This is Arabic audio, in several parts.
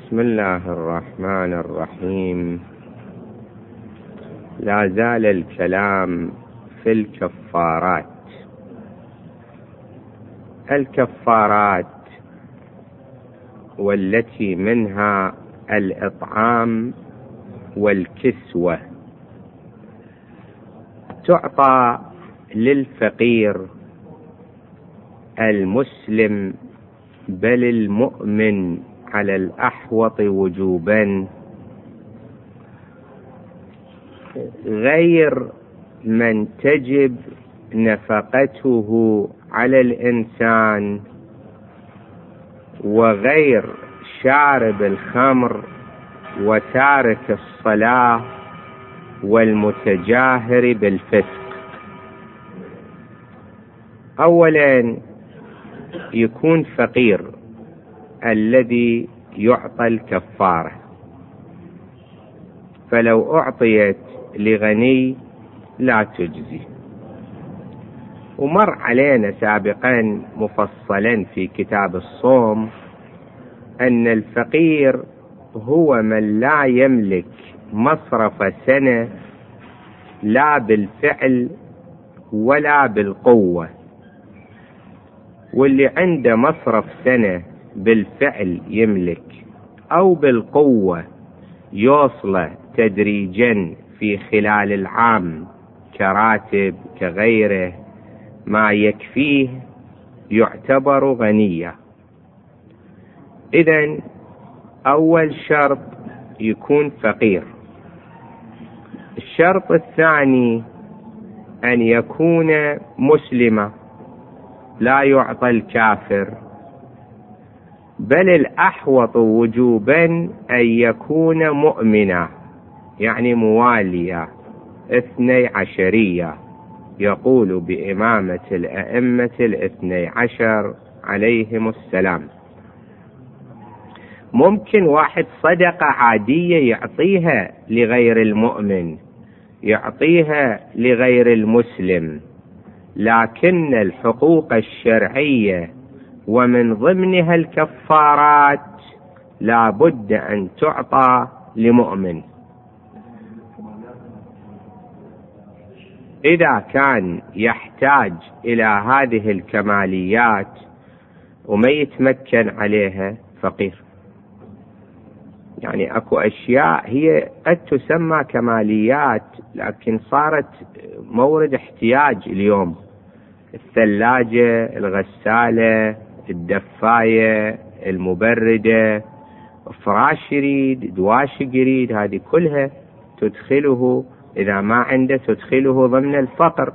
بسم الله الرحمن الرحيم. لا زال الكلام في الكفارات. الكفارات والتي منها الإطعام والكسوة تعطى للفقير المسلم بل المؤمن على الأحوط وجوبا، غير من تجب نفقته على الإنسان، وغير شارب الخمر وتارك الصلاة والمتجاهر بالفسق. أولا يكون فقير الذي يعطى الكفارة، فلو أعطيت لغني لا تجزي. ومر علينا سابقا مفصلا في كتاب الصوم أن الفقير هو من لا يملك مصرف سنة لا بالفعل ولا بالقوة، واللي عنده مصرف سنة بالفعل يملك أو بالقوة يوصله تدريجا في خلال العام كراتب كغيره ما يكفيه يعتبر غنيا. إذن أول شرط يكون فقير. الشرط الثاني أن يكون مسلما، لا يعطى الكافر، بل الأحوط وجوبا أن يكون مؤمنا، يعني مواليا 12 يقول بإمامة الأئمة 12 عليهم السلام. ممكن واحد صدقة عادية يعطيها لغير المؤمن، يعطيها لغير المسلم، لكن الحقوق الشرعية ومن ضمنها الكفارات لا بد أن تعطى لمؤمن. إذا كان يحتاج إلى هذه الكماليات وما يتمكن عليها فقير. يعني أكو أشياء هي قد تسمى كماليات لكن صارت مورد احتياج اليوم، الثلاجة، الغسالة، الدفاية، المبردة، فراش يريد، دواشق يريد، هذه كلها تدخله إذا ما عنده تدخله ضمن الفقر.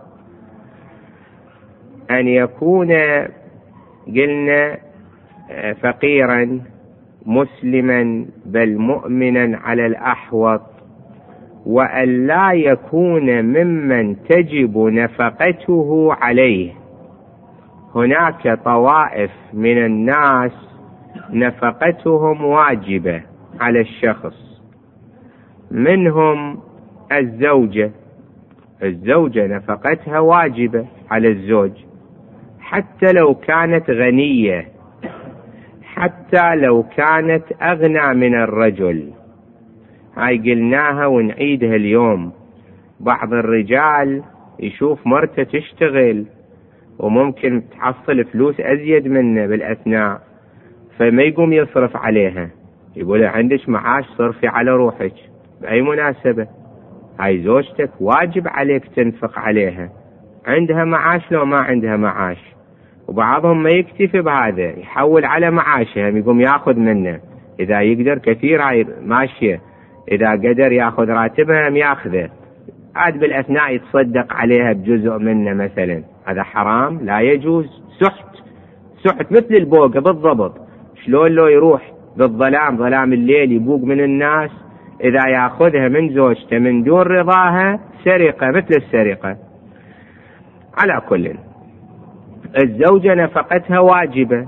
أن يكون قلنا فقيرا مسلما بل مؤمنا على الأحوط، وأن لا يكون ممن تجب نفقته عليه. هناك طوائف من الناس نفقتهم واجبة على الشخص، منهم الزوجة نفقتها واجبة على الزوج حتى لو كانت غنية، حتى لو كانت أغنى من الرجل. هاي قلناها ونعيدها اليوم. بعض الرجال يشوف مرته تشتغل وممكن تحصل فلوس أزيد منه بالأثناء، فما يقوم يصرف عليها، يقول عندك معاش صرفي على روحك. بأي مناسبة؟ هاي زوجتك واجب عليك تنفق عليها، عندها معاش لو ما عندها معاش. وبعضهم ما يكتفي بهذا، يحول على معاشها، يقوم ياخذ منه إذا يقدر كثير هاي ماشية، إذا قدر ياخذ راتبها ياخذه، عاد بالأثناء يتصدق عليها بجزء منه مثلا. هذا حرام، لا يجوز. سحت مثل البوقة بالضبط. شلون لو يروح بالظلام، ظلام الليل، يبوق من الناس، إذا ياخذها من زوجته من دون رضاها سرقة مثل السرقة. على كل، الزوجة نفقتها واجبة.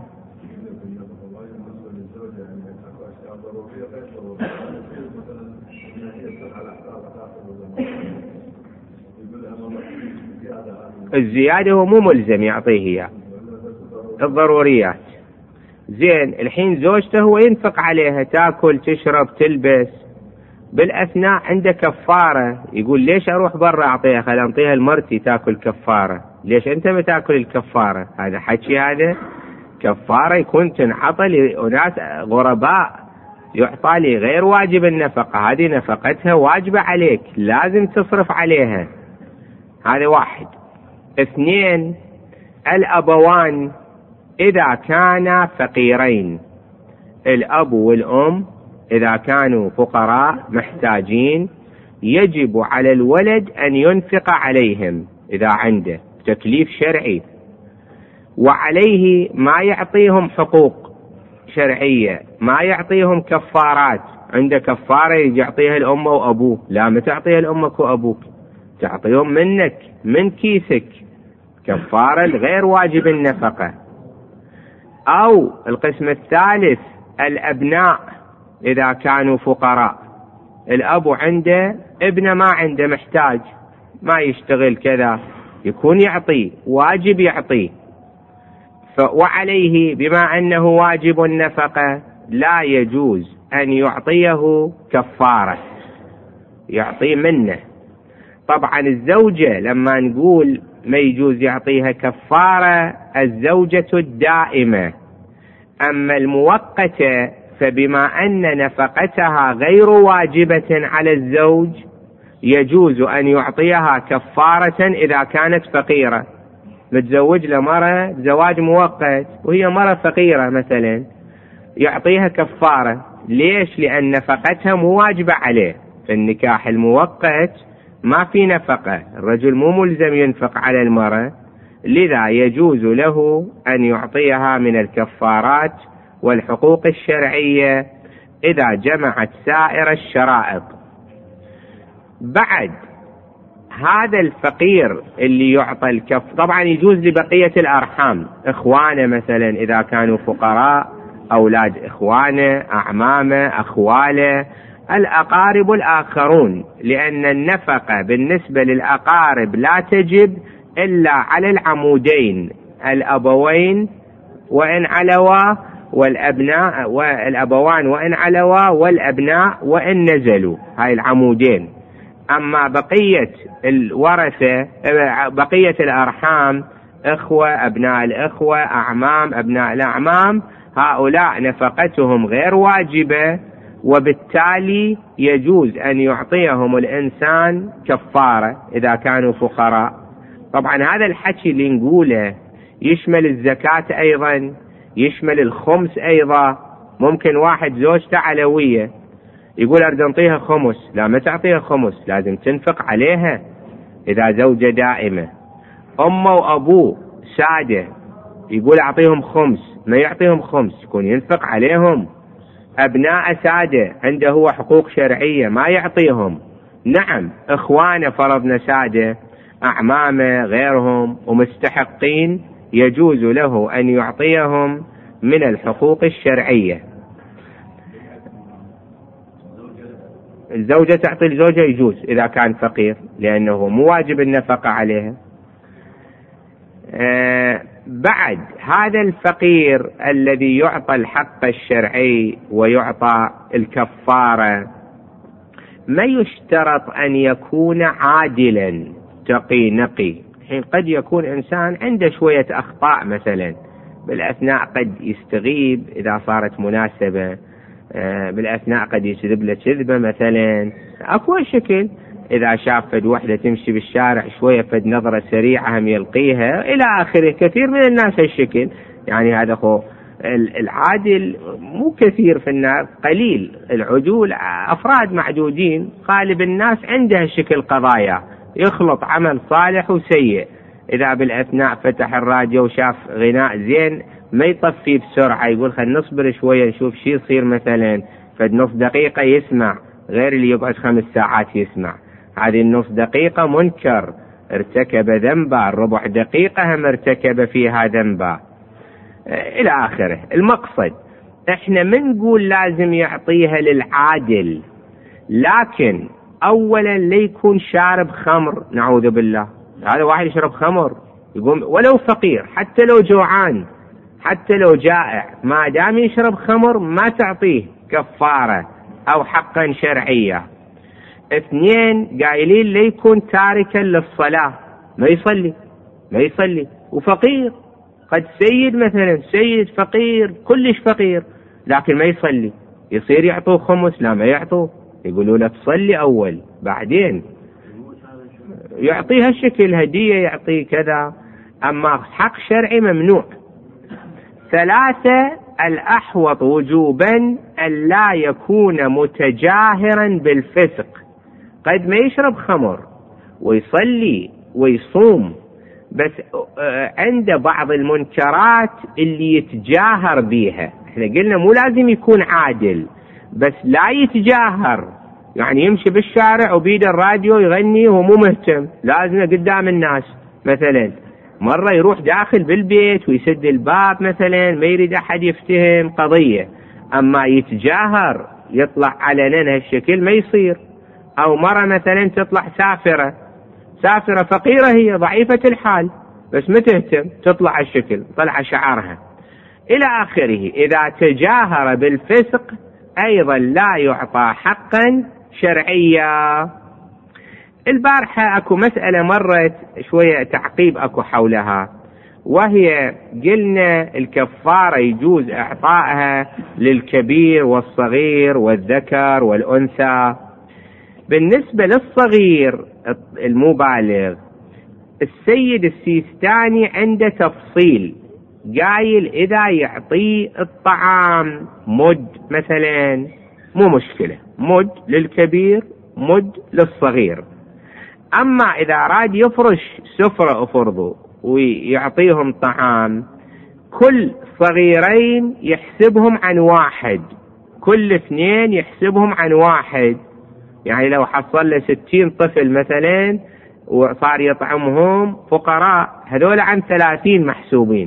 الزيادة هو مو ملزم يعطيه إياه، الضروريات. زين الحين زوجته هو ينفق عليها، تاكل تشرب تلبس، بالاثناء عنده كفارة، يقول ليش اروح برا اعطيها، خل انطيها لمرتي تاكل كفارة، ليش انت ما تاكل الكفارة؟ هذا حكي، هذا كفارة يكون تنعطى لأناس غرباء، يعطى لي غير واجب النفقة، هذه نفقتها واجبة عليك لازم تصرف عليها. هذا واحد. اثنين، الأبوان إذا كانا فقيرين، الأب والأم إذا كانوا فقراء محتاجين، يجب على الولد أن ينفق عليهم إذا عنده تكليف شرعي، وعليه ما يعطيهم حقوق شرعية، ما يعطيهم كفارات، عنده كفارة يجي يعطيها الأم وأبوه، لا ما تعطيها لأمك وأبوك، تعطيهم منك من كيسك، كفارة غير واجب النفقة. أو القسم الثالث، الأبناء إذا كانوا فقراء، الأب عنده ابنه ما عنده محتاج ما يشتغل كذا، يكون يعطيه واجب يعطيه، وعليه بما أنه واجب النفقة لا يجوز أن يعطيه كفارة، يعطيه منه. طبعا الزوجة لما نقول ما يجوز يعطيها كفارة الزوجة الدائمة، أما المؤقتة فبما أن نفقتها غير واجبة على الزوج يجوز أن يعطيها كفارة إذا كانت فقيرة، متزوج لمرة زواج مؤقت وهي مرة فقيرة مثلا، يعطيها كفارة. ليش؟ لأن نفقتها مو واجبة عليه، في النكاح المؤقت ما في نفقة، الرجل مو ملزم ينفق على المرأة، لذا يجوز له أن يعطيها من الكفارات والحقوق الشرعية إذا جمعت سائر الشرائط. بعد هذا الفقير اللي يعطى طبعا يجوز لبقية الأرحام، إخوانه مثلا إذا كانوا فقراء، أولاد إخوانه، أعمامه، أخواله، الأقارب الآخرون، لأن النفقة بالنسبة للأقارب لا تجب إلا على العمودين، الأبوين وإن علوا، والأبناء، والأبوان وإن علوا، والأبناء وإن نزلوا، هاي العمودين. أما بقية الورثة بقية الأرحام، إخوة، أبناء الإخوة، أعمام، أبناء الأعمام، هؤلاء نفقتهم غير واجبة، وبالتالي يجوز أن يعطيهم الإنسان كفارة إذا كانوا فقراء. طبعا هذا الحكي اللي نقوله يشمل الزكاة أيضا، يشمل الخمس أيضا. ممكن واحد زوجته علوية يقول أريد أعطيها خمس، لا ما تعطيها خمس، لازم تنفق عليها إذا زوجة دائمة. أمه وأبوه سادة يقول أعطيهم خمس، ما يعطيهم خمس، يكون ينفق عليهم. أبناء سادة عنده هو حقوق شرعية ما يعطيهم. نعم إخوانه فرضنا سادة، أعمامه غيرهم ومستحقين، يجوز له أن يعطيهم من الحقوق الشرعية. الزوجة تعطي الزوجة يجوز إذا كان فقير، لأنه مو واجب النفقة عليها. بعد هذا الفقير الذي يعطى الحق الشرعي ويعطى الكفارة، ما يشترط أن يكون عادلا تقي نقي. حين قد يكون إنسان عنده شوية أخطاء مثلا، بالأثناء قد يستغيب إذا صارت مناسبة، بالأثناء قد يكذب له كذبة مثلا، أكو شكل إذا شاف فد وحدة تمشي بالشارع شوية فد نظرة سريعة هم يلقيها إلى آخره. كثير من الناس هالشكل، يعني هذا هو العادل مو كثير في الناس، قليل العدول، أفراد معدودين. غالب الناس عنده هالشكل قضايا، يخلط عمل صالح وسيء. إذا بالأثناء فتح الراديو وشاف غناء زين ما يطفي بسرعة، يقول خلينا نصبر شوية نشوف شي يصير مثلا، فد نص دقيقة يسمع، غير اللي يقعد 5 ساعات يسمع. هذه النص دقيقة منكر، ارتكب ذنبا، ربع دقيقة هم ارتكب فيها ذنبا إلى آخره. المقصد احنا منقول لازم يعطيها للعادل، لكن أولا ليكون شارب خمر، نعوذ بالله. هذا واحد يشرب خمر يقوم ولو فقير حتى لو جوعان، حتى لو جائع ما دام يشرب خمر ما تعطيه كفارة أو حقا شرعيا. 2 قايلين ليكون تاركا للصلاة، ما يصلي وفقير، قد سيد مثلا، سيد فقير كلش فقير لكن ما يصلي، يصير يعطوه خمس؟ لا ما يعطوه، يقولوا له تصلي أول بعدين يعطيها الشكل هدية، يعطيه كذا، أما حق شرعي ممنوع. 3 الأحوط وجوبا أن لا يكون متجاهرا بالفسق، قد ما يشرب خمر ويصلي ويصوم بس عنده بعض المنكرات اللي يتجاهر بيها. احنا قلنا مو لازم يكون عادل بس لا يتجاهر، يعني يمشي بالشارع وبيده الراديو يغني وهو مو مهتم، لازم قدام الناس. مثلا مرة يروح داخل بالبيت ويسد الباب مثلا، ما يريد أحد يفتهم قضية، أما يتجاهر يطلع علنا هالشكل ما يصير. أو مرة مثلا تطلع سافرة فقيرة، هي ضعيفة الحال بس ما تهتم، تطلع الشكل طلع شعارها إلى آخره. إذا تجاهر بالفسق أيضا لا يعطى حقا شرعيا. البارحة أكو مسألة مرت شوية تعقيب أكو حولها، وهي قلنا الكفارة يجوز إعطائها للكبير والصغير والذكر والأنثى. بالنسبة للصغير المبالغ السيد السيستاني عنده تفصيل، قايل إذا يعطيه الطعام مد مثلا مو مشكلة، مد للكبير مد للصغير. أما إذا أراد يفرش سفرة أفرضه ويعطيهم طعام، كل صغيرين يحسبهم عن واحد، كل 2 يحسبهم عن واحد. يعني لو حصل له 60 طفل مثلا وصار يطعمهم فقراء، هذول عن 30 محسوبين.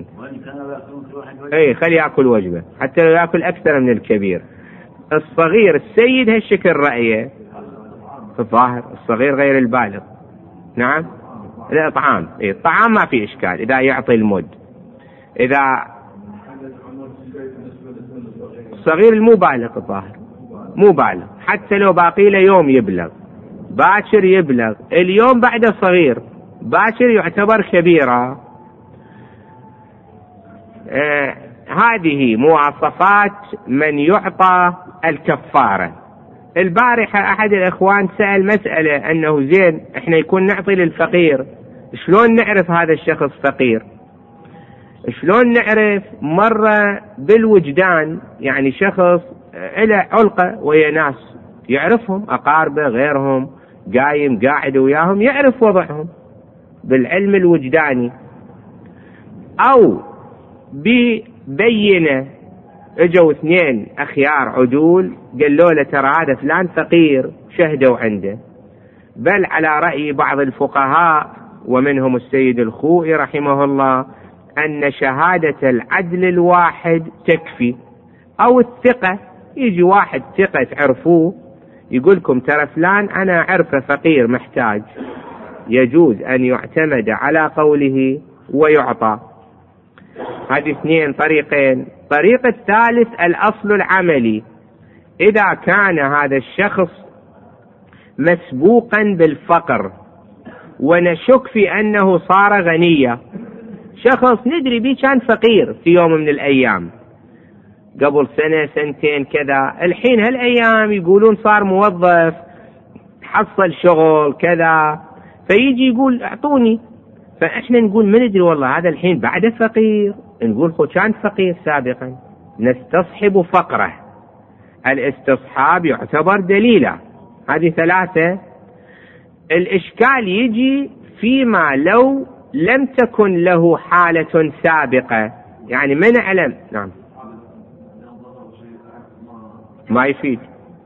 اي خلي يأكل وجبة حتى لو يأكل أكثر من الكبير. الصغير السيد هالشكل رأيه في الظاهر، الصغير غير البالغ. نعم الطعام، الطعام ما في إشكال إذا يعطي المد. إذا الصغير المبالغ الظاهر مو بالغ، حتى لو باقي له يوم يبلغ، باكر يبلغ، اليوم بعد صغير، باكر يعتبر كبيرة. هذه مواصفات من يعطى الكفارة. البارحة أحد الإخوان سأل مسألة أنه زين إحنا يكون نعطي للفقير، شلون نعرف هذا الشخص فقير؟ شلون نعرف؟ مرة بالوجدان، يعني شخص إلى علقة ويا ناس يعرفهم، أقاربه غيرهم، قايم قاعد وياهم يعرف وضعهم بالعلم الوجداني. أو ببينة اجوا 2 أخيار عدول قالوا له ترى هذا فلان فقير، شهدوا عنده. بل على رأي بعض الفقهاء ومنهم السيد الخوئي رحمه الله أن شهادة العدل الواحد تكفي، أو الثقة، يجي واحد ثقة تعرفوه يقولكم ترى فلان أنا أعرفه فقير محتاج، يجوز أن يعتمد على قوله ويعطى. هذه 2 طريقين. طريق الثالث الأصل العملي، إذا كان هذا الشخص مسبوقا بالفقر ونشك في أنه صار غنيا، شخص ندري به كان فقير في يوم من الأيام قبل 1 2 سنة كذا، الحين هالأيام يقولون صار موظف حصل شغل كذا، فيجي يقول اعطوني، فإحنا نقول ما ندري والله هذا الحين بعد فقير، نقول خو كان فقير سابقا، نستصحب فقره. الاستصحاب يعتبر دليلا. هذه 3. الإشكال يجي فيما لو لم تكن له حالة سابقة، يعني ما نعلم. نعم ما يفيد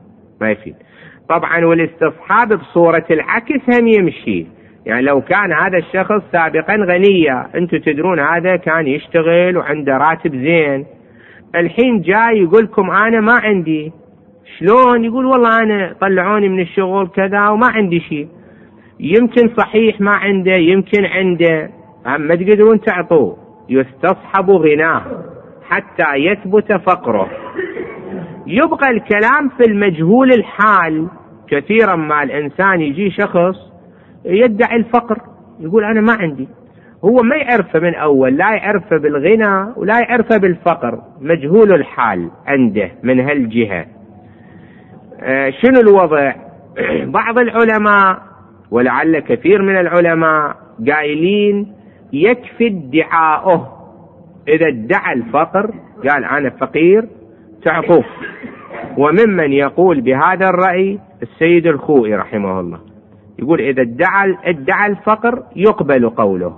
طبعا. والاستصحاب بصورة العكس هم يمشي، يعني لو كان هذا الشخص سابقا غنية، انتم تدرون هذا كان يشتغل وعنده راتب زين، الحين جاي يقولكم انا ما عندي، شلون؟ يقول والله انا طلعوني من الشغل كذا وما عندي شيء. يمكن صحيح ما عنده، يمكن عنده، ما تقدرون تعطوه، يستصحب غناه. حتى يثبت فقره. يبقى الكلام في المجهول الحال. كثيرا ما الإنسان يجي شخص يدعي الفقر، يقول أنا ما عندي، هو ما يعرفه من أول، لا يعرفه بالغنى ولا يعرفه بالفقر، مجهول الحال عنده من هالجهة. شنو الوضع؟ بعض العلماء ولعل كثير من العلماء قايلين يكفي ادعاؤه. إذا ادعى الفقر قال أنا فقير تعطوه. وممن يقول بهذا الرأي السيد الخوئي رحمه الله، يقول إذا ادعى الفقر يقبل قوله.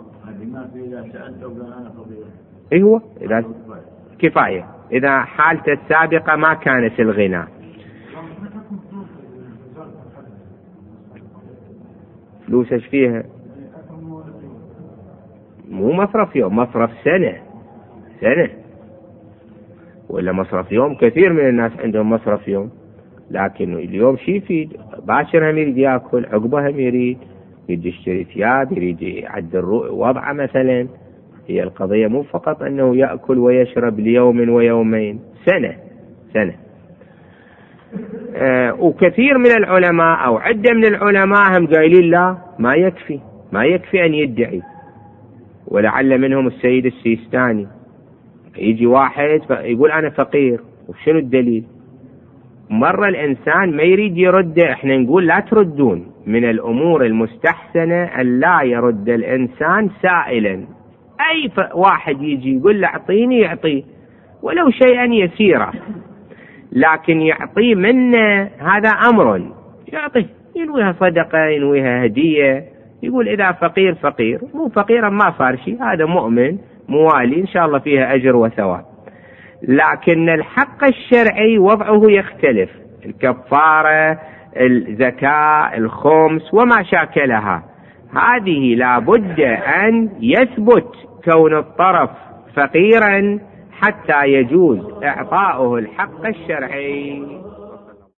أيوة، إذا كفاية، إذا حالته السابقة ما كانت الغنى. فلوس ايش فيها؟ مو مصرف يوم، مصرف سنة، ولا مصرف يوم. كثير من الناس عندهم مصرف يوم، لكن اليوم شي يفيد، باكر هم يريد ياكل، عقبه هم يريد يشتري ثياب، يريد يعدل وضعه مثلا. هي القضية مو فقط انه يأكل ويشرب ليوم ويومين، سنة. وكثير من العلماء او عدة من العلماء هم قايلين لا، ما يكفي ان يدعي. ولعل منهم السيد السيستاني. يجي واحد يقول أنا فقير، وشنو الدليل؟ مرة الإنسان ما يريد يرد، احنا نقول لا تردون. من الأمور المستحسنة أن لا يرد الإنسان سائلا. أي واحد يجي يقول له أعطيني، يعطيه ولو شيئا يسيرا، لكن يعطيه منه هذا أمر، يعطيه، ينويها صدقة، ينويها هدية. يقول إذا فقير فقير، مو فقيرا ما صار شيء، هذا مؤمن موالي إن شاء الله فيها أجر وثواب. لكن الحق الشرعي وضعه يختلف، الكفارة، الزكاة، الخمس وما شاكلها، هذه لابد أن يثبت كون الطرف فقيرا حتى يجوز إعطاؤه الحق الشرعي.